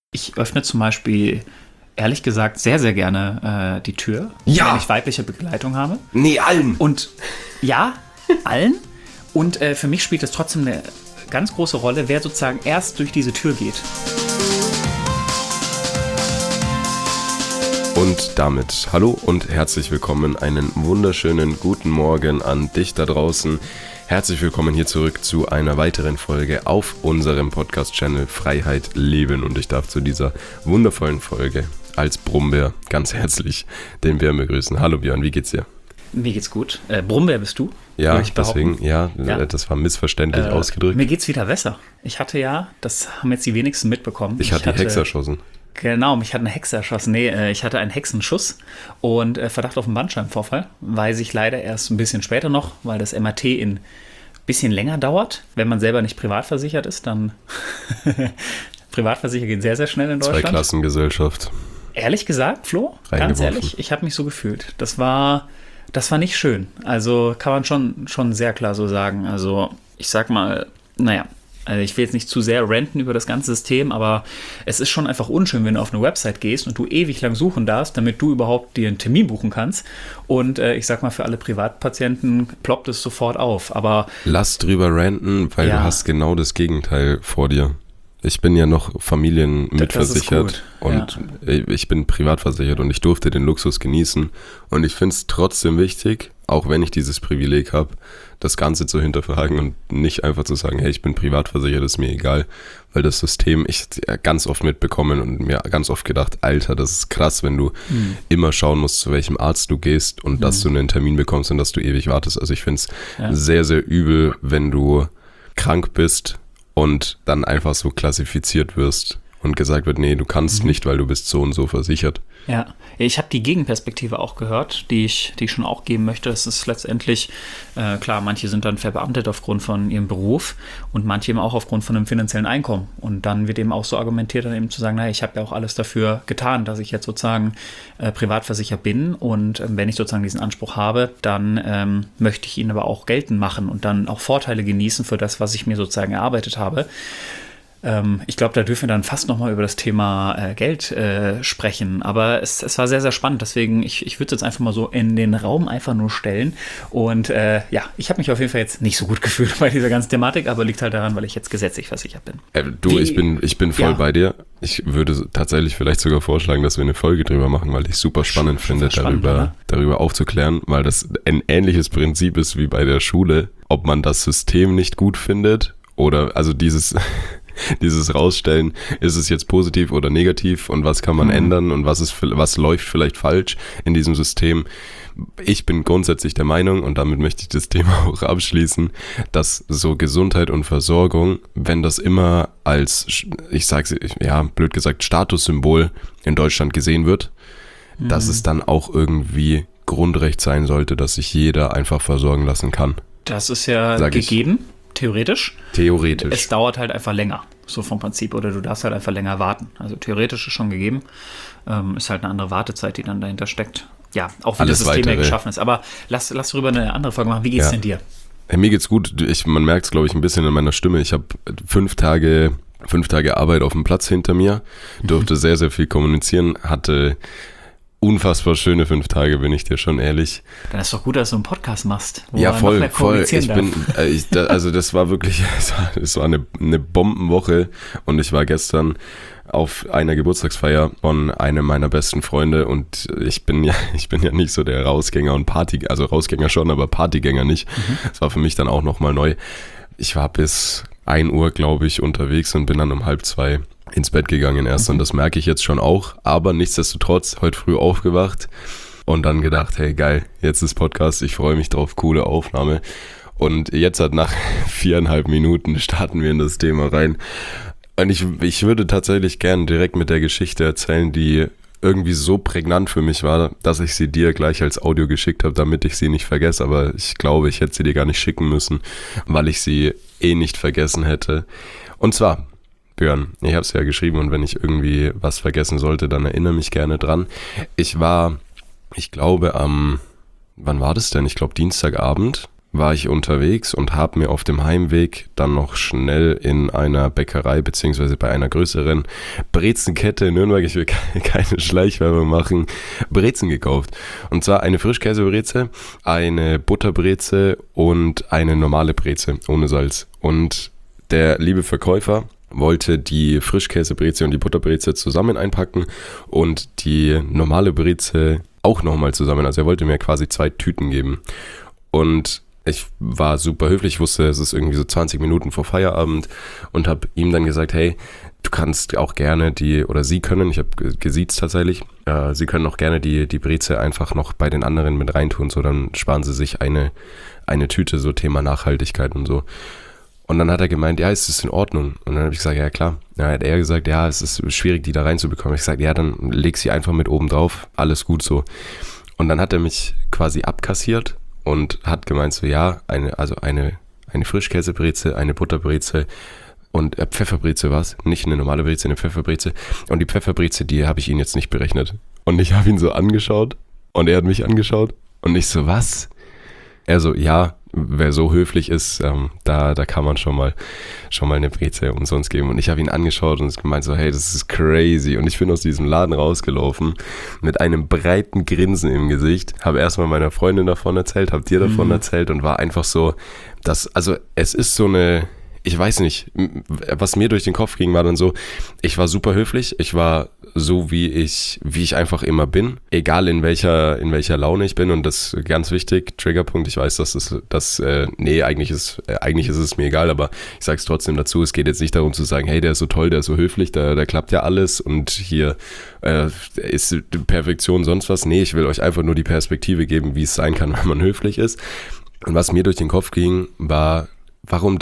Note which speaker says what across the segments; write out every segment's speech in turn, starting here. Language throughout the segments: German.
Speaker 1: Ich öffne zum Beispiel, ehrlich gesagt, sehr, sehr gerne die Tür, wenn ich weibliche Begleitung habe.
Speaker 2: Nee, allen.
Speaker 1: Und ja, allen. Und für mich spielt es trotzdem eine ganz große Rolle, wer sozusagen erst durch diese Tür geht.
Speaker 2: Und damit hallo und herzlich willkommen, einen wunderschönen guten Morgen an dich da draußen. Herzlich willkommen hier zurück zu einer weiteren Folge auf unserem Podcast-Channel Freiheit leben. Und ich darf zu dieser wundervollen Folge als Brummbär ganz herzlich den Björn begrüßen. Hallo Björn, wie geht's dir?
Speaker 1: Mir geht's gut. Brummbär bist du?
Speaker 2: Ja, deswegen, das war missverständlich ausgedrückt.
Speaker 1: Mir geht's wieder besser. Ich hatte das haben jetzt die wenigsten mitbekommen.
Speaker 2: Ich hatte die Hexe erschossen.
Speaker 1: Genau, mich hat eine Hexe erschossen. Nee, ich hatte einen Hexenschuss und Verdacht auf einen Bandscheibenvorfall. Weiß ich leider erst ein bisschen später noch, weil das MRT ein bisschen länger dauert. Wenn man selber nicht privat versichert ist, dann Privatversicherer gehen sehr, sehr schnell in Deutschland.
Speaker 2: Zweiklassengesellschaft.
Speaker 1: Ehrlich gesagt, Flo, ganz ehrlich, ich habe mich so gefühlt. Das war nicht schön. Also kann man schon sehr klar so sagen. Also ich sag mal, also ich will jetzt nicht zu sehr ranten über das ganze System, aber es ist schon einfach unschön, wenn du auf eine Website gehst und du ewig lang suchen darfst, damit du überhaupt dir einen Termin buchen kannst. Und ich sag mal, für alle Privatpatienten ploppt es sofort auf. Aber
Speaker 2: lass drüber ranten, weil du hast genau das Gegenteil vor dir. Ich bin ja noch familienmitversichert und ich bin privatversichert und ich durfte den Luxus genießen. Und ich finde es trotzdem wichtig, auch wenn ich dieses Privileg habe, das Ganze zu hinterfragen und nicht einfach zu sagen, hey, ich bin privatversichert, ist mir egal. Weil das System, ich ganz oft mitbekommen und mir ganz oft gedacht, Alter, das ist krass, wenn du immer schauen musst, zu welchem Arzt du gehst und dass du einen Termin bekommst und dass du ewig wartest. Also ich finde es sehr, sehr übel, wenn du krank bist und dann einfach so klassifiziert wirst und gesagt wird, nee, du kannst nicht, weil du bist so und so versichert.
Speaker 1: Ja, ich habe die Gegenperspektive auch gehört, die ich schon auch geben möchte. Es ist letztendlich, klar, manche sind dann verbeamtet aufgrund von ihrem Beruf und manche eben auch aufgrund von einem finanziellen Einkommen. Und dann wird eben auch so argumentiert, dann eben zu sagen, ich habe ja auch alles dafür getan, dass ich jetzt sozusagen privatversichert bin. Und wenn ich sozusagen diesen Anspruch habe, dann möchte ich ihn aber auch geltend machen und dann auch Vorteile genießen für das, was ich mir sozusagen erarbeitet habe. Ich glaube, da dürfen wir dann fast nochmal über das Thema Geld sprechen. Aber es war sehr, sehr spannend. Deswegen, ich würde es jetzt einfach mal so in den Raum einfach nur stellen. Und ich habe mich auf jeden Fall jetzt nicht so gut gefühlt bei dieser ganzen Thematik, aber liegt halt daran, weil ich jetzt gesetzlich versichert bin.
Speaker 2: Ich bin voll bei dir. Ich würde tatsächlich vielleicht sogar vorschlagen, dass wir eine Folge drüber machen, weil ich super spannend finde, darüber aufzuklären, weil das ein ähnliches Prinzip ist wie bei der Schule, ob man das System nicht gut findet oder also dieses Rausstellen, ist es jetzt positiv oder negativ und was kann man ändern und was läuft vielleicht falsch in diesem System. Ich bin grundsätzlich der Meinung, und damit möchte ich das Thema auch abschließen, dass so Gesundheit und Versorgung, wenn das immer als, ich sag's blöd gesagt, Statussymbol in Deutschland gesehen wird, dass es dann auch irgendwie Grundrecht sein sollte, dass sich jeder einfach versorgen lassen kann.
Speaker 1: Das ist ja gegeben. Theoretisch. Es dauert halt einfach länger, so vom Prinzip. Oder du darfst halt einfach länger warten. Also theoretisch ist schon gegeben. Ist halt eine andere Wartezeit, die dann dahinter steckt. Ja, auch wie das System ja geschaffen ist. Aber lass darüber eine andere Folge machen. Wie geht's denn dir?
Speaker 2: Hey, mir geht's gut. Man merkt es, glaube ich, ein bisschen in meiner Stimme. Ich habe 5 Tage Arbeit auf dem Platz hinter mir. Durfte sehr, sehr viel kommunizieren. Hatte unfassbar schöne 5 Tage, bin ich dir schon ehrlich.
Speaker 1: Dann ist doch gut, dass du einen Also machst.
Speaker 2: Ja, voll. Das war wirklich, es war eine Bombenwoche und ich war gestern auf einer Geburtstagsfeier von einem meiner besten Freunde und ich bin ja nicht so der Rausgänger und also Rausgänger schon, aber Partygänger nicht. Das war für mich dann auch nochmal neu. Ich war bis 1 Uhr, glaube ich, unterwegs und bin dann um 1:30 ins Bett gegangen erst und das merke ich jetzt schon auch, aber nichtsdestotrotz heute früh aufgewacht und dann gedacht, hey geil, jetzt ist Podcast, ich freue mich drauf, coole Aufnahme und jetzt nach 4,5 Minuten starten wir in das Thema rein und ich würde tatsächlich gern direkt mit der Geschichte erzählen, die irgendwie so prägnant für mich war, dass ich sie dir gleich als Audio geschickt habe, damit ich sie nicht vergesse, aber ich glaube, ich hätte sie dir gar nicht schicken müssen, weil ich sie nicht vergessen hätte. Und zwar, Björn, ich habe es ja geschrieben und wenn ich irgendwie was vergessen sollte, dann erinnere mich gerne dran. Ich glaube wann war das denn? Ich glaube Dienstagabend war ich unterwegs und habe mir auf dem Heimweg dann noch schnell in einer Bäckerei beziehungsweise bei einer größeren Brezenkette in Nürnberg, ich will keine Schleichwerbung machen, Brezen gekauft. Und zwar eine Frischkäsebreze, eine Butterbreze und eine normale Breze ohne Salz. Und der liebe Verkäufer wollte die Frischkäsebreze und die Butterbreze zusammen einpacken und die normale Breze auch nochmal zusammen. Also er wollte mir quasi 2 Tüten geben. Und ich war super höflich, ich wusste, es ist irgendwie so 20 Minuten vor Feierabend und habe ihm dann gesagt, hey, du kannst auch gerne Sie können, ich habe gesiezt tatsächlich, Sie können auch gerne die Breze einfach noch bei den anderen mit reintun, so dann sparen Sie sich eine Tüte, so Thema Nachhaltigkeit und so. Und dann hat er gemeint, ja, ist das in Ordnung? Und dann habe ich gesagt, ja klar. Dann hat er gesagt, ja, es ist schwierig, die da reinzubekommen. Ich gesagt, ja, dann leg sie einfach mit oben drauf, alles gut so. Und dann hat er mich quasi abkassiert und hat gemeint so, ja, eine Frischkäsebreze, eine Butterbreze und Pfefferbreze war es, nicht eine normale Breze, eine Pfefferbreze. Und die Pfefferbreze, die habe ich ihn jetzt nicht berechnet. Und ich habe ihn so angeschaut und er hat mich angeschaut und ich so, was? Er so, ja, wer so höflich ist, da kann man schon mal eine Breze umsonst geben. Und ich habe ihn angeschaut und gemeint so, hey, das ist crazy. Und ich bin aus diesem Laden rausgelaufen mit einem breiten Grinsen im Gesicht, habe erstmal meiner Freundin davon erzählt, habe dir davon erzählt und war einfach so, es ist so eine, ich weiß nicht, was mir durch den Kopf ging, war dann so, ich war super höflich, ich war so, wie ich einfach immer bin, egal in welcher Laune ich bin und das ist ganz wichtig, Triggerpunkt, ich weiß, eigentlich ist es mir egal, aber ich sage es trotzdem dazu, es geht jetzt nicht darum zu sagen, hey, der ist so toll, der ist so höflich, da klappt ja alles und hier ist Perfektion sonst was, nee, ich will euch einfach nur die Perspektive geben, wie es sein kann, wenn man höflich ist. Und was mir durch den Kopf ging, war, warum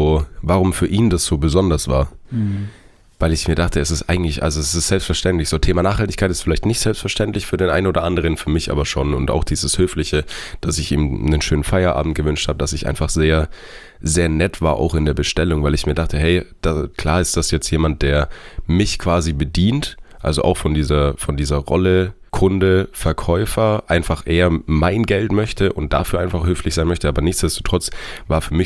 Speaker 2: für ihn das so besonders war. Weil ich mir dachte, es ist selbstverständlich. So Thema Nachhaltigkeit ist vielleicht nicht selbstverständlich für den einen oder anderen, für mich aber schon. Und auch dieses Höfliche, dass ich ihm einen schönen Feierabend gewünscht habe, dass ich einfach sehr, sehr nett war, auch in der Bestellung, weil ich mir dachte, hey, klar ist das jetzt jemand, der mich quasi bedient, also auch von dieser Rolle Kunde, Verkäufer, einfach eher mein Geld möchte und dafür einfach höflich sein möchte, aber nichtsdestotrotz war für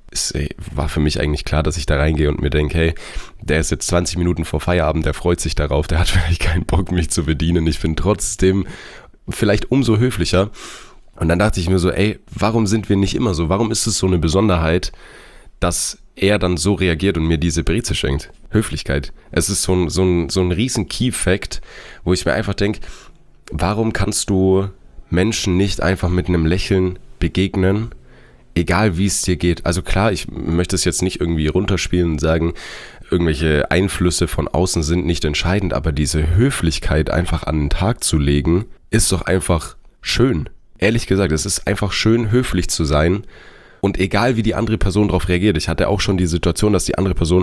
Speaker 2: mich eigentlich klar, dass ich da reingehe und mir denke, hey, der ist jetzt 20 Minuten vor Feierabend, der freut sich darauf, der hat vielleicht keinen Bock, mich zu bedienen. Ich bin trotzdem vielleicht umso höflicher. Und dann dachte ich mir so, ey, warum sind wir nicht immer so? Warum ist es so eine Besonderheit, dass er dann so reagiert und mir diese Breze schenkt? Höflichkeit. Es ist so ein riesen Key-Fact, wo ich mir einfach denke, warum kannst du Menschen nicht einfach mit einem Lächeln begegnen, egal wie es dir geht? Also klar, ich möchte es jetzt nicht irgendwie runterspielen und sagen, irgendwelche Einflüsse von außen sind nicht entscheidend, aber diese Höflichkeit einfach an den Tag zu legen, ist doch einfach schön. Ehrlich gesagt, es ist einfach schön, höflich zu sein und egal wie die andere Person darauf reagiert. Ich hatte auch schon die Situation, dass die andere Person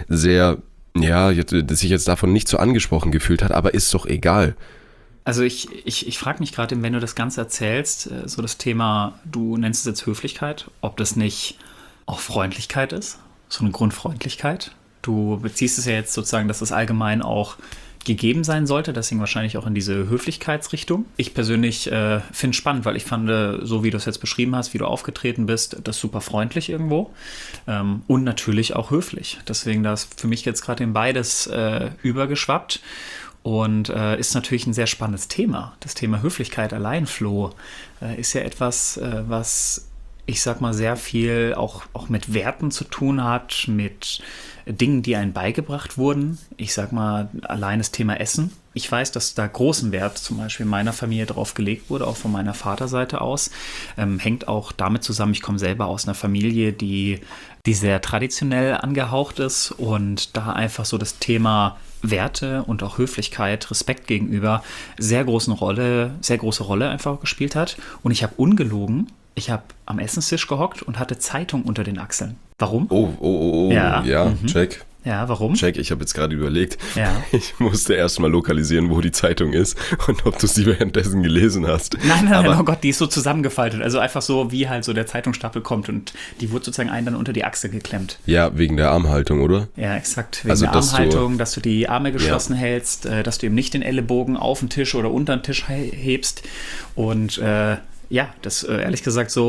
Speaker 2: sich jetzt davon nicht so angesprochen gefühlt hat, aber ist doch egal.
Speaker 1: Also ich frage mich gerade, wenn du das Ganze erzählst, so das Thema, du nennst es jetzt Höflichkeit, ob das nicht auch Freundlichkeit ist, so eine Grundfreundlichkeit. Du beziehst es ja jetzt sozusagen, dass das allgemein auch gegeben sein sollte, deswegen wahrscheinlich auch in diese Höflichkeitsrichtung. Ich persönlich finde es spannend, weil ich fand, so wie du es jetzt beschrieben hast, wie du aufgetreten bist, das super freundlich irgendwo und natürlich auch höflich. Deswegen da ist für mich jetzt gerade in beides übergeschwappt. Und ist natürlich ein sehr spannendes Thema. Das Thema Höflichkeit allein, Flo, ist ja etwas, was, ich sag mal, sehr viel auch mit Werten zu tun hat, mit Dingen, die einem beigebracht wurden. Ich sag mal, allein das Thema Essen. Ich weiß, dass da großen Wert zum Beispiel in meiner Familie drauf gelegt wurde, auch von meiner Vaterseite aus. Hängt auch damit zusammen, ich komme selber aus einer Familie, die sehr traditionell angehaucht ist und da einfach so das Thema Werte und auch Höflichkeit, Respekt gegenüber sehr große Rolle einfach gespielt hat. Und ich habe ungelogen, ich habe am Essenstisch gehockt und hatte Zeitung unter den Achseln. Warum?
Speaker 2: Oh, ja, check.
Speaker 1: Ja, warum?
Speaker 2: Check, ich habe jetzt gerade überlegt.
Speaker 1: Ja.
Speaker 2: Ich musste erstmal lokalisieren, wo die Zeitung ist und ob du sie währenddessen gelesen hast.
Speaker 1: Nein, oh Gott, die ist so zusammengefaltet. Also einfach so, wie halt so der Zeitungsstapel kommt und die wurde sozusagen einen dann unter die Achse geklemmt.
Speaker 2: Ja, wegen der Armhaltung, oder?
Speaker 1: Ja, exakt. Wegen der Armhaltung, dass du die Arme geschlossen hältst, dass du eben nicht den Ellenbogen auf den Tisch oder unter den Tisch hebst. Und das ehrlich gesagt so,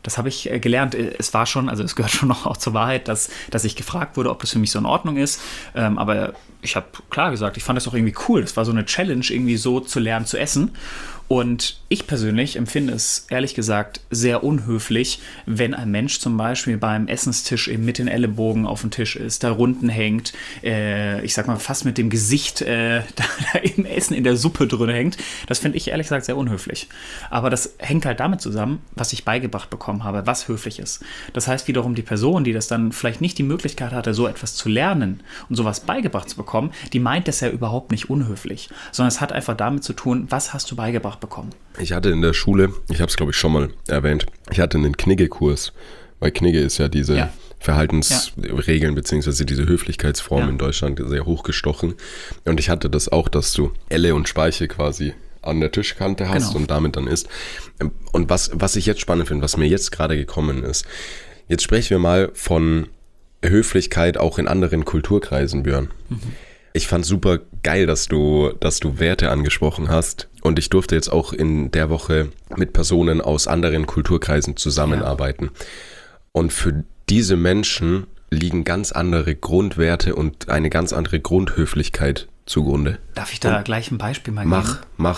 Speaker 1: das habe ich gelernt. Es war schon, also es gehört schon noch auch zur Wahrheit, dass ich gefragt wurde, ob das für mich so in Ordnung ist. Aber ich habe klar gesagt, ich fand das auch irgendwie cool. Das war so eine Challenge, irgendwie so zu lernen zu essen. Und ich persönlich empfinde es ehrlich gesagt sehr unhöflich, wenn ein Mensch zum Beispiel beim Essenstisch eben mit den Ellenbogen auf dem Tisch ist, da runden hängt, ich sag mal fast mit dem Gesicht da im Essen in der Suppe drin hängt. Das finde ich ehrlich gesagt sehr unhöflich. Aber das hängt halt damit zusammen, was ich beigebracht bekommen habe, was höflich ist. Das heißt wiederum, die Person, die das dann vielleicht nicht die Möglichkeit hatte, so etwas zu lernen und sowas beigebracht zu bekommen, die meint das ja überhaupt nicht unhöflich, sondern es hat einfach damit zu tun, was hast du beigebracht bekommen.
Speaker 2: Ich hatte in der Schule, ich habe es glaube ich schon mal erwähnt, ich hatte einen Knigge-Kurs, weil Knigge ist ja diese Verhaltensregeln beziehungsweise diese Höflichkeitsform in Deutschland sehr hochgestochen. Und ich hatte das auch, dass du Elle und Speiche quasi an der Tischkante hast und damit dann isst. Und was ich jetzt spannend finde, was mir jetzt gerade gekommen ist, jetzt sprechen wir mal von Höflichkeit auch in anderen Kulturkreisen, Björn. Ich fand super geil, dass du Werte angesprochen hast und ich durfte jetzt auch in der Woche mit Personen aus anderen Kulturkreisen zusammenarbeiten. Und für diese Menschen liegen ganz andere Grundwerte und eine ganz andere Grundhöflichkeit zugrunde.
Speaker 1: Darf ich da gleich ein Beispiel mal geben?
Speaker 2: Mach.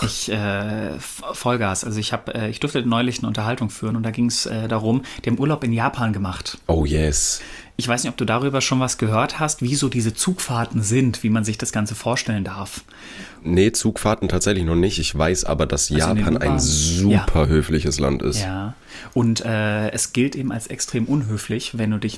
Speaker 1: Vollgas. Also ich durfte neulich eine Unterhaltung führen und da ging es darum, die haben Urlaub in Japan gemacht.
Speaker 2: Oh yes.
Speaker 1: Ich weiß nicht, ob du darüber schon was gehört hast, wie so diese Zugfahrten sind, wie man sich das Ganze vorstellen darf.
Speaker 2: Nee, Zugfahrten tatsächlich noch nicht. Ich weiß aber, dass Japan ein super höfliches Land ist.
Speaker 1: Ja, und es gilt eben als extrem unhöflich, wenn du dich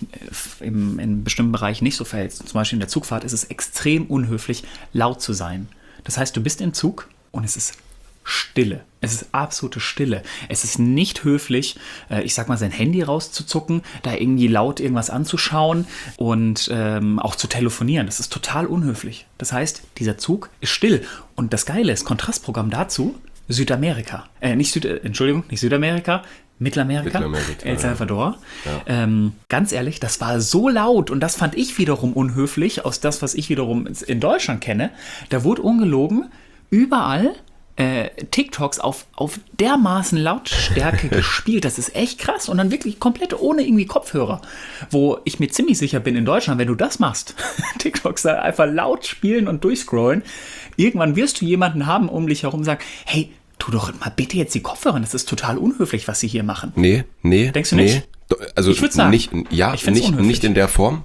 Speaker 1: in bestimmten Bereichen nicht so verhältst. Zum Beispiel in der Zugfahrt ist es extrem unhöflich, laut zu sein. Das heißt, du bist im Zug und es ist Stille. Es ist absolute Stille. Es ist nicht höflich, ich sag mal, sein Handy rauszuzucken, da irgendwie laut irgendwas anzuschauen und auch zu telefonieren. Das ist total unhöflich. Das heißt, dieser Zug ist still. Und das Geile ist, Kontrastprogramm dazu, Südamerika. Nicht Südamerika, Mittelamerika, El Salvador. Ja. Ganz ehrlich, das war so laut und das fand ich wiederum unhöflich, aus das, was ich wiederum in Deutschland kenne. Da wurde ungelogen überall TikToks auf dermaßen Lautstärke gespielt. Das ist echt krass. Und dann wirklich komplett ohne irgendwie Kopfhörer. Wo ich mir ziemlich sicher bin, in Deutschland, wenn du das machst, TikToks da einfach laut spielen und durchscrollen, irgendwann wirst du jemanden haben um dich herum und sagen, hey, tu doch mal bitte jetzt die Kopfhörer. Das ist total unhöflich, was sie hier machen.
Speaker 2: Nee.
Speaker 1: Denkst du nicht?
Speaker 2: Also
Speaker 1: ich würde sagen,
Speaker 2: nicht in der Form.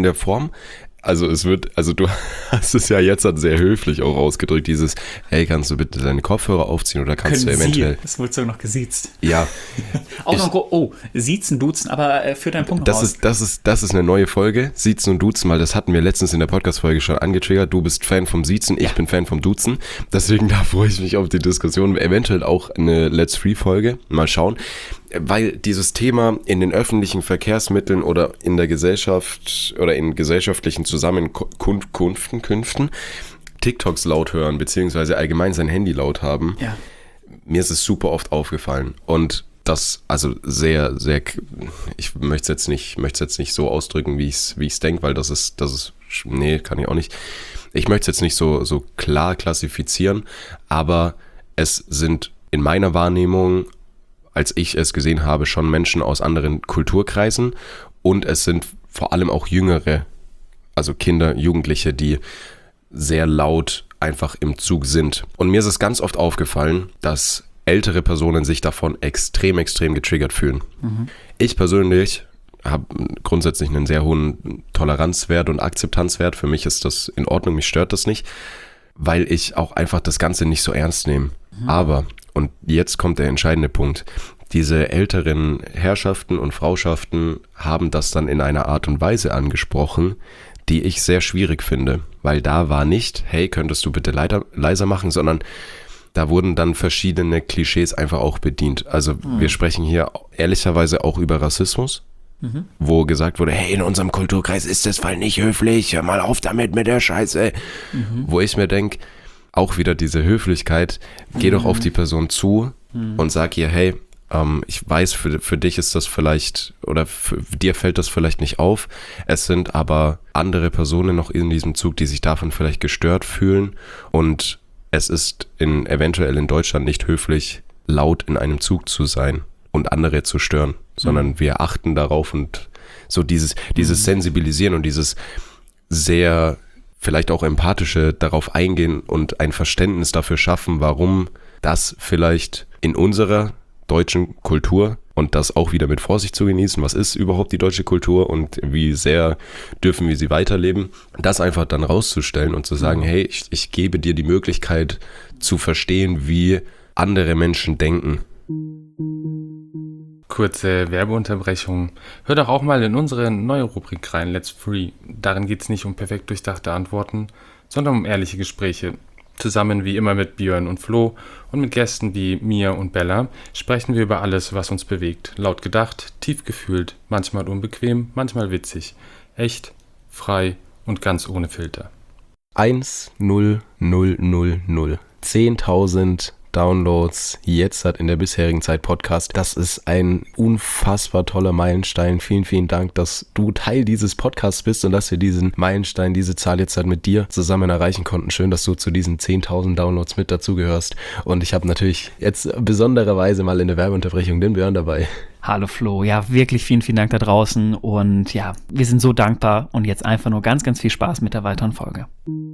Speaker 2: Also du hast es ja jetzt sehr höflich auch ausgedrückt, dieses, hey, kannst du bitte deine Kopfhörer aufziehen oder kannst du eventuell...
Speaker 1: Das wurde sogar noch gesiezt.
Speaker 2: Ja.
Speaker 1: Siezen, duzen, aber für deinen Punkt raus.
Speaker 2: Das ist eine neue Folge, Siezen und Duzen, weil das hatten wir letztens in der Podcast-Folge schon angetriggert. Du bist Fan vom Siezen, ich bin Fan vom Duzen. Deswegen da freue ich mich auf die Diskussion. Eventuell auch eine Let's Free-Folge. Mal schauen. Weil dieses Thema in den öffentlichen Verkehrsmitteln oder in der Gesellschaft oder in gesellschaftlichen Zusammenkünften TikToks laut hören, beziehungsweise allgemein sein Handy laut haben, mir ist es super oft aufgefallen. Und das, also sehr, sehr, ich möchte es jetzt nicht so ausdrücken, wie ich es denke, weil das ist, nee, kann ich auch nicht. Ich möchte es jetzt nicht so klar klassifizieren, aber es sind in meiner Wahrnehmung, als ich es gesehen habe, schon Menschen aus anderen Kulturkreisen und es sind vor allem auch Jüngere, also Kinder, Jugendliche, die sehr laut einfach im Zug sind. Und mir ist es ganz oft aufgefallen, dass ältere Personen sich davon extrem, extrem getriggert fühlen. Mhm. Ich persönlich habe grundsätzlich einen sehr hohen Toleranzwert und Akzeptanzwert. Für mich ist das in Ordnung, mich stört das nicht, weil ich auch einfach das Ganze nicht so ernst nehme. Mhm. Aber, und jetzt kommt der entscheidende Punkt, diese älteren Herrschaften und Frauschaften haben das dann in einer Art und Weise angesprochen, die ich sehr schwierig finde, weil da war nicht, hey, könntest du bitte leiser machen, sondern da wurden dann verschiedene Klischees einfach auch bedient. Also wir sprechen hier ehrlicherweise auch über Rassismus, wo gesagt wurde, hey, in unserem Kulturkreis ist das voll nicht höflich, hör mal auf damit mit der Scheiße. Wo ich mir denke, auch wieder diese Höflichkeit, geh doch auf die Person zu und sag ihr, hey, ich weiß, für dich ist das vielleicht, oder für dir fällt das vielleicht nicht auf. Es sind aber andere Personen noch in diesem Zug, die sich davon vielleicht gestört fühlen. Und es ist eventuell in Deutschland nicht höflich, laut in einem Zug zu sein und andere zu stören. sondern wir achten darauf und so dieses Sensibilisieren und dieses sehr vielleicht auch empathische darauf eingehen und ein Verständnis dafür schaffen, warum das vielleicht in unserer deutschen Kultur und das auch wieder mit Vorsicht zu genießen, was ist überhaupt die deutsche Kultur und wie sehr dürfen wir sie weiterleben, das einfach dann rauszustellen und zu sagen, hey, ich gebe dir die Möglichkeit zu verstehen, wie andere Menschen denken.
Speaker 3: Kurze Werbeunterbrechung. Hör doch auch mal in unsere neue Rubrik rein, Let's Free. Darin geht es nicht um perfekt durchdachte Antworten, sondern um ehrliche Gespräche. Zusammen wie immer mit Björn und Flo und mit Gästen wie Mia und Bella sprechen wir über alles, was uns bewegt. Laut gedacht, tief gefühlt, manchmal unbequem, manchmal witzig. Echt, frei und ganz ohne Filter.
Speaker 2: 1-0-0-0-0. 10.000 Downloads jetzt hat in der bisherigen Zeit Podcast. Das ist ein unfassbar toller Meilenstein. Vielen, vielen Dank, dass du Teil dieses Podcasts bist und dass wir diesen Meilenstein, diese Zahl jetzt halt mit dir zusammen erreichen konnten. Schön, dass du zu diesen 10.000 Downloads mit dazugehörst. Und ich habe natürlich jetzt besondererweise mal in der Werbeunterbrechung den Björn dabei.
Speaker 1: Hallo Flo, ja wirklich vielen, vielen Dank da draußen und ja, wir sind so dankbar und jetzt einfach nur ganz, ganz viel Spaß mit der weiteren Folge.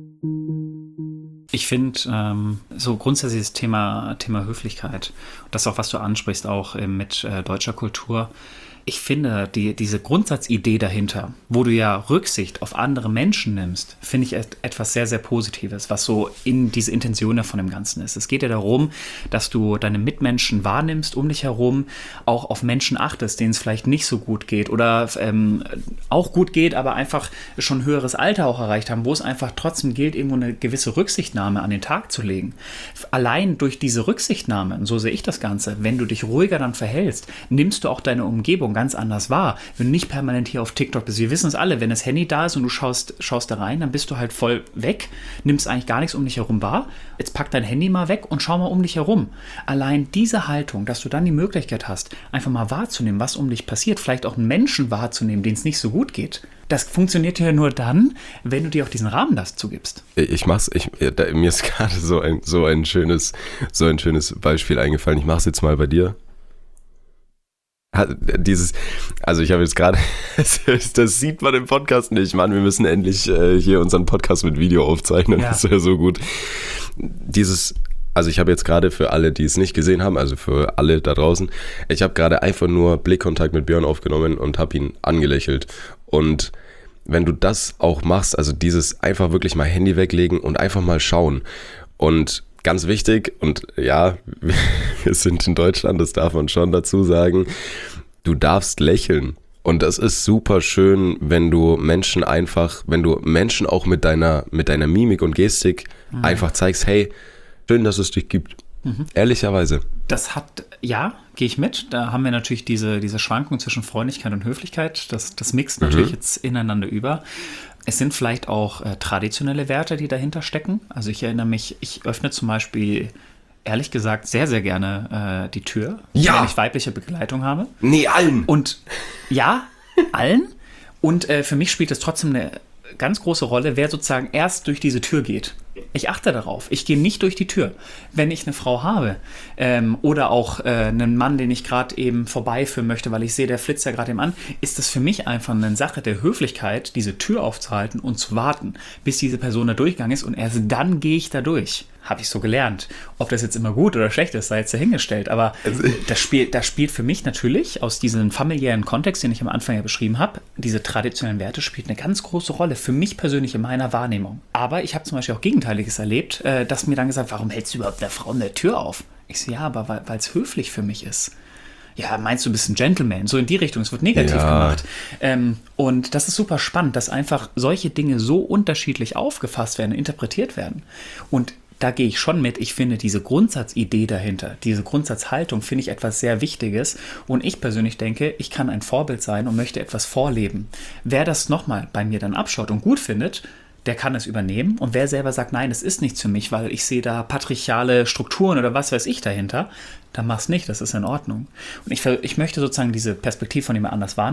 Speaker 1: Ich finde so grundsätzlich das Thema Höflichkeit, das ist auch, was du ansprichst, auch mit deutscher Kultur. Ich finde, diese Grundsatzidee dahinter, wo du ja Rücksicht auf andere Menschen nimmst, finde ich etwas sehr, sehr Positives, was so in diese Intention von dem Ganzen ist. Es geht ja darum, dass du deine Mitmenschen wahrnimmst um dich herum, auch auf Menschen achtest, denen es vielleicht nicht so gut geht oder auch gut geht, aber einfach schon ein höheres Alter auch erreicht haben, wo es einfach trotzdem gilt, irgendwo eine gewisse Rücksichtnahme an den Tag zu legen. Allein durch diese Rücksichtnahme, und so sehe ich das Ganze, wenn du dich ruhiger dann verhältst, nimmst du auch deine Umgebung ganz anders wahr, wenn du nicht permanent hier auf TikTok bist. Wir wissen es alle, wenn das Handy da ist und du schaust da rein, dann bist du halt voll weg, nimmst eigentlich gar nichts um dich herum wahr. Jetzt pack dein Handy mal weg und schau mal um dich herum. Allein diese Haltung, dass du dann die Möglichkeit hast, einfach mal wahrzunehmen, was um dich passiert, vielleicht auch einen Menschen wahrzunehmen, denen es nicht so gut geht. Das funktioniert ja nur dann, wenn du dir auch diesen Rahmen dazu gibst.
Speaker 2: Mir ist gerade so ein schönes Beispiel eingefallen. Ich mache es jetzt mal bei dir. Ich habe jetzt gerade, das sieht man im Podcast nicht, Mann, wir müssen endlich hier unseren Podcast mit Video aufzeichnen, Das wäre so gut. Ich habe jetzt gerade für alle, die es nicht gesehen haben, also für alle da draußen, ich habe gerade einfach nur Blickkontakt mit Björn aufgenommen und habe ihn angelächelt. Und wenn du das auch machst, also dieses einfach wirklich mal Handy weglegen und einfach mal schauen und ganz wichtig, und ja, wir sind in Deutschland, das darf man schon dazu sagen, du darfst lächeln. Und das ist super schön, wenn du Menschen auch mit deiner Mimik und Gestik einfach zeigst, hey, schön, dass es dich gibt. Ehrlicherweise.
Speaker 1: Das gehe ich mit. Da haben wir natürlich diese Schwankung zwischen Freundlichkeit und Höflichkeit. Das mixt natürlich jetzt ineinander über. Es sind vielleicht auch traditionelle Werte, die dahinter stecken. Also ich erinnere mich, ich öffne zum Beispiel, ehrlich gesagt, sehr, sehr gerne die Tür, wenn ich weibliche Begleitung habe.
Speaker 2: Nee, allen.
Speaker 1: Und ja, allen. Und für mich spielt es trotzdem eine ganz große Rolle, wer sozusagen erst durch diese Tür geht. Ich achte darauf. Ich gehe nicht durch die Tür. Wenn ich eine Frau habe oder auch einen Mann, den ich gerade eben vorbeiführen möchte, weil ich sehe, der flitzt ja gerade eben an, ist das für mich einfach eine Sache der Höflichkeit, diese Tür aufzuhalten und zu warten, bis diese Person da durchgegangen ist und erst dann gehe ich da durch. Habe ich so gelernt. Ob das jetzt immer gut oder schlecht ist, sei jetzt dahingestellt. Aber das spielt für mich natürlich aus diesem familiären Kontext, den ich am Anfang ja beschrieben habe, diese traditionellen Werte spielt eine ganz große Rolle für mich persönlich in meiner Wahrnehmung. Aber ich habe zum Beispiel auch Gegenteiliges erlebt, dass mir dann gesagt, warum hältst du überhaupt der Frau eine Tür auf? Ich so, ja, aber weil es höflich für mich ist. Ja, meinst du bist ein Gentleman? So in die Richtung, es wird negativ gemacht. Und das ist super spannend, dass einfach solche Dinge so unterschiedlich aufgefasst werden, interpretiert werden. Und da gehe ich schon mit. Ich finde diese Grundsatzidee dahinter, diese Grundsatzhaltung, finde ich etwas sehr Wichtiges. Und ich persönlich denke, ich kann ein Vorbild sein und möchte etwas vorleben. Wer das nochmal bei mir dann abschaut und gut findet, der kann es übernehmen. Und wer selber sagt, nein, es ist nichts für mich, weil ich sehe da patriarchale Strukturen oder was weiß ich dahinter, dann mach's nicht, das ist in Ordnung. Und ich möchte sozusagen diese Perspektive von jemand anders wahrnehmen,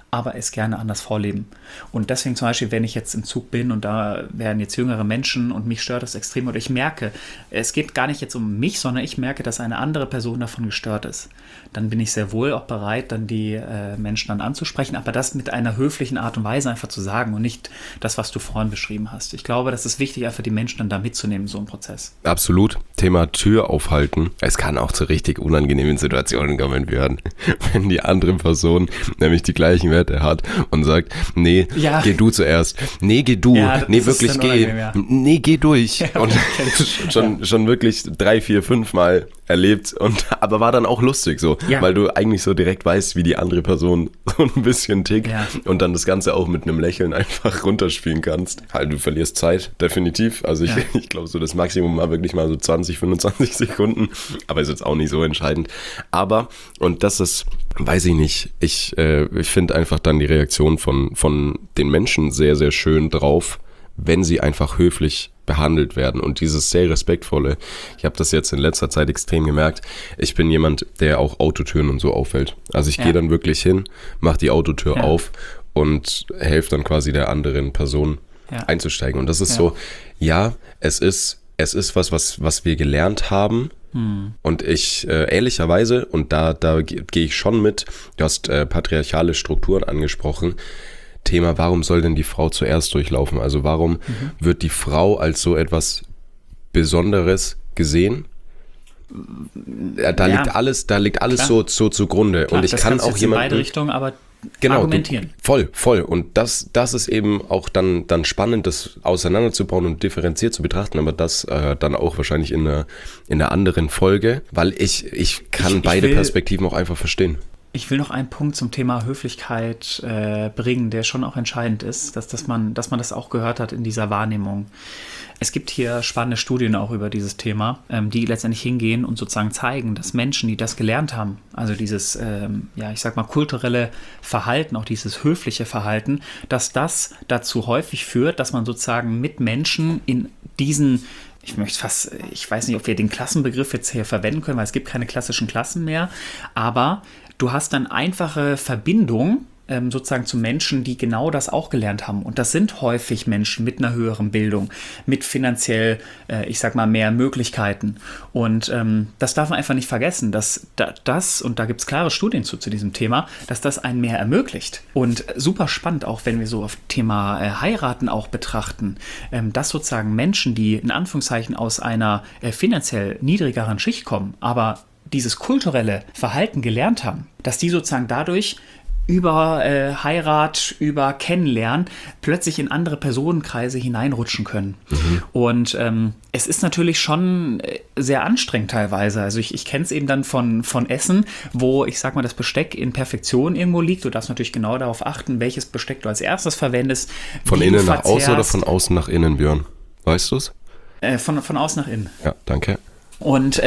Speaker 1: aber es gerne anders vorleben. Und deswegen zum Beispiel, wenn ich jetzt im Zug bin und da werden jetzt jüngere Menschen und mich stört das extrem oder ich merke, es geht gar nicht jetzt um mich, sondern ich merke, dass eine andere Person davon gestört ist, dann bin ich sehr wohl auch bereit, dann die Menschen dann anzusprechen, aber das mit einer höflichen Art und Weise einfach zu sagen und nicht das, was du vorhin beschrieben hast. Ich glaube, das ist wichtig, einfach die Menschen dann da mitzunehmen, so einen Prozess.
Speaker 2: Absolut. Thema Tür aufhalten. Es kann auch zu richtig unangenehmen Situationen kommen, Björn, wenn die andere Person nämlich die gleichen Werte hat und sagt, nee, geh du zuerst. Nee, geh du. Ja, nee, wirklich geh. Ja. Nee, geh durch. Ja, und schon wirklich 3, 4, 5 Mal erlebt aber war dann auch lustig so, weil du eigentlich so direkt weißt, wie die andere Person so ein bisschen tickt und dann das Ganze auch mit einem Lächeln einfach runterspielen kannst. Halt, du verlierst Zeit, definitiv. Also ich glaube so das Maximum war wirklich mal so 20, 25 Sekunden, aber ist jetzt auch nicht so entscheidend. Aber, und das ist, weiß ich nicht, ich finde einfach dann die Reaktion von den Menschen sehr, sehr schön drauf, wenn sie einfach höflich behandelt werden und dieses sehr respektvolle. Ich habe das jetzt in letzter Zeit extrem gemerkt. Ich bin jemand, der auch Autotüren und so auffällt. Also ich gehe dann wirklich hin, mache die Autotür auf und helfe dann quasi der anderen Person einzusteigen. Und das ist so, es ist was wir gelernt haben. Und ich, ehrlicherweise, und da gehe ich schon mit, du hast patriarchale Strukturen angesprochen, Thema, warum soll denn die Frau zuerst durchlaufen? Also warum wird die Frau als so etwas Besonderes gesehen? Da liegt alles so zugrunde. Klar, und ich kann auch jemanden in beide
Speaker 1: Richtungen, aber argumentieren.
Speaker 2: Voll. Und das ist eben auch dann spannend, das auseinanderzubauen und differenziert zu betrachten, aber das dann auch wahrscheinlich in einer anderen Folge, weil ich kann beide Perspektiven auch einfach verstehen.
Speaker 1: Ich will noch einen Punkt zum Thema Höflichkeit bringen, der schon auch entscheidend ist, dass man das auch gehört hat in dieser Wahrnehmung. Es gibt hier spannende Studien auch über dieses Thema, die letztendlich hingehen und sozusagen zeigen, dass Menschen, die das gelernt haben, also dieses, ich sag mal, kulturelle Verhalten, auch dieses höfliche Verhalten, dass das dazu häufig führt, dass man sozusagen mit Menschen in diesen, ich weiß nicht, ob wir den Klassenbegriff jetzt hier verwenden können, weil es gibt keine klassischen Klassen mehr, aber du hast dann einfache Verbindung sozusagen zu Menschen, die genau das auch gelernt haben. Und das sind häufig Menschen mit einer höheren Bildung, mit finanziell, mehr Möglichkeiten. Und das darf man einfach nicht vergessen, dass das, und da gibt es klare Studien zu diesem Thema, dass das einen mehr ermöglicht. Und super spannend, auch wenn wir so auf Thema Heiraten auch betrachten, dass sozusagen Menschen, die in Anführungszeichen aus einer finanziell niedrigeren Schicht kommen, aber dieses kulturelle Verhalten gelernt haben, dass die sozusagen dadurch über Heirat, über Kennenlernen plötzlich in andere Personenkreise hineinrutschen können. Und es ist natürlich schon sehr anstrengend teilweise. Also ich kenne es eben dann von Essen, wo ich sag mal, das Besteck in Perfektion irgendwo liegt. Du darfst natürlich genau darauf achten, welches Besteck du als erstes verwendest.
Speaker 2: Von innen nach außen oder von außen nach innen, Björn? Weißt du es?
Speaker 1: Von außen nach innen.
Speaker 2: Ja, danke.
Speaker 1: Und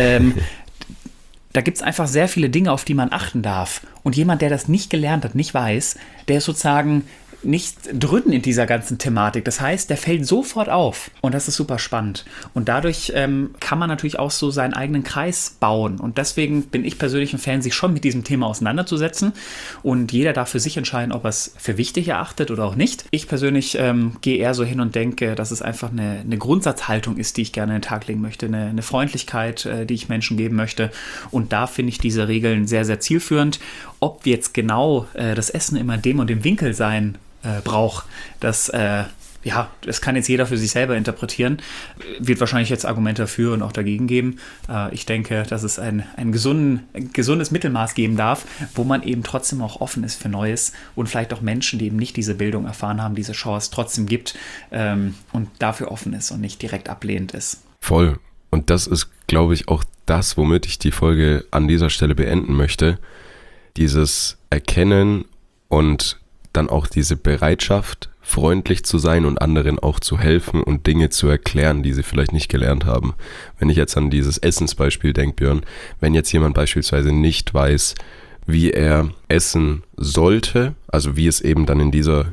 Speaker 1: da gibt es einfach sehr viele Dinge, auf die man achten darf. Und jemand, der das nicht gelernt hat, nicht weiß, der ist sozusagen nicht drin in dieser ganzen Thematik. Das heißt, der fällt sofort auf. Und das ist super spannend. Und dadurch kann man natürlich auch so seinen eigenen Kreis bauen. Und deswegen bin ich persönlich ein Fan, sich schon mit diesem Thema auseinanderzusetzen. Und jeder darf für sich entscheiden, ob er es für wichtig erachtet oder auch nicht. Ich persönlich gehe eher so hin und denke, dass es einfach eine Grundsatzhaltung ist, die ich gerne an den Tag legen möchte. Eine Freundlichkeit, die ich Menschen geben möchte. Und da finde ich diese Regeln sehr, sehr zielführend. Ob jetzt genau das Essen immer in dem und dem Winkel sein braucht, das kann jetzt jeder für sich selber interpretieren. Wird wahrscheinlich jetzt Argumente dafür und auch dagegen geben. Ich denke, dass es ein gesundes Mittelmaß geben darf, wo man eben trotzdem auch offen ist für Neues und vielleicht auch Menschen, die eben nicht diese Bildung erfahren haben, diese Chance trotzdem gibt und dafür offen ist und nicht direkt ablehnend ist.
Speaker 2: Voll. Und das ist, glaube ich, auch das, womit ich die Folge an dieser Stelle beenden möchte. Dieses Erkennen und dann auch diese Bereitschaft, freundlich zu sein und anderen auch zu helfen und Dinge zu erklären, die sie vielleicht nicht gelernt haben. Wenn ich jetzt an dieses Essensbeispiel denke, Björn, wenn jetzt jemand beispielsweise nicht weiß, wie er essen sollte, also wie es eben dann in dieser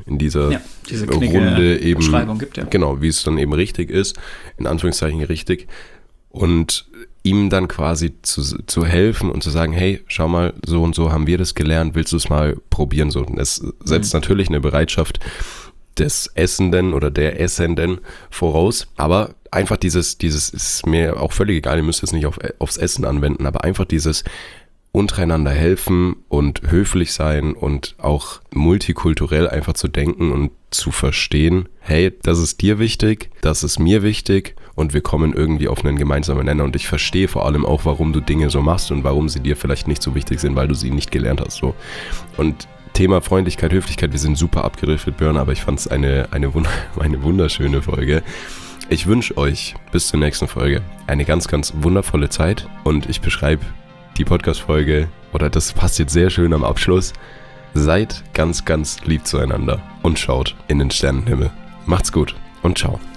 Speaker 2: Runde eben
Speaker 1: gibt,
Speaker 2: genau, wie es dann eben richtig ist, in Anführungszeichen richtig. Und ihm dann quasi zu helfen und zu sagen, hey, schau mal, so und so haben wir das gelernt, willst du es mal probieren? So, und es setzt natürlich eine Bereitschaft des Essenden oder der Essenden voraus, aber einfach dieses ist mir auch völlig egal, ihr müsst es nicht aufs Essen anwenden, aber einfach dieses untereinander helfen und höflich sein und auch multikulturell einfach zu denken und zu verstehen, hey, das ist dir wichtig, das ist mir wichtig und wir kommen irgendwie auf einen gemeinsamen Nenner und ich verstehe vor allem auch, warum du Dinge so machst und warum sie dir vielleicht nicht so wichtig sind, weil du sie nicht gelernt hast. So. Und Thema Freundlichkeit, Höflichkeit, wir sind super abgedriftet, Björn, aber ich fand es eine wunderschöne Folge. Ich wünsche euch bis zur nächsten Folge eine ganz, ganz wundervolle Zeit und ich beschreibe die Podcast-Folge, oder das passt jetzt sehr schön am Abschluss. Seid ganz, ganz lieb zueinander und schaut in den Sternenhimmel. Macht's gut und ciao.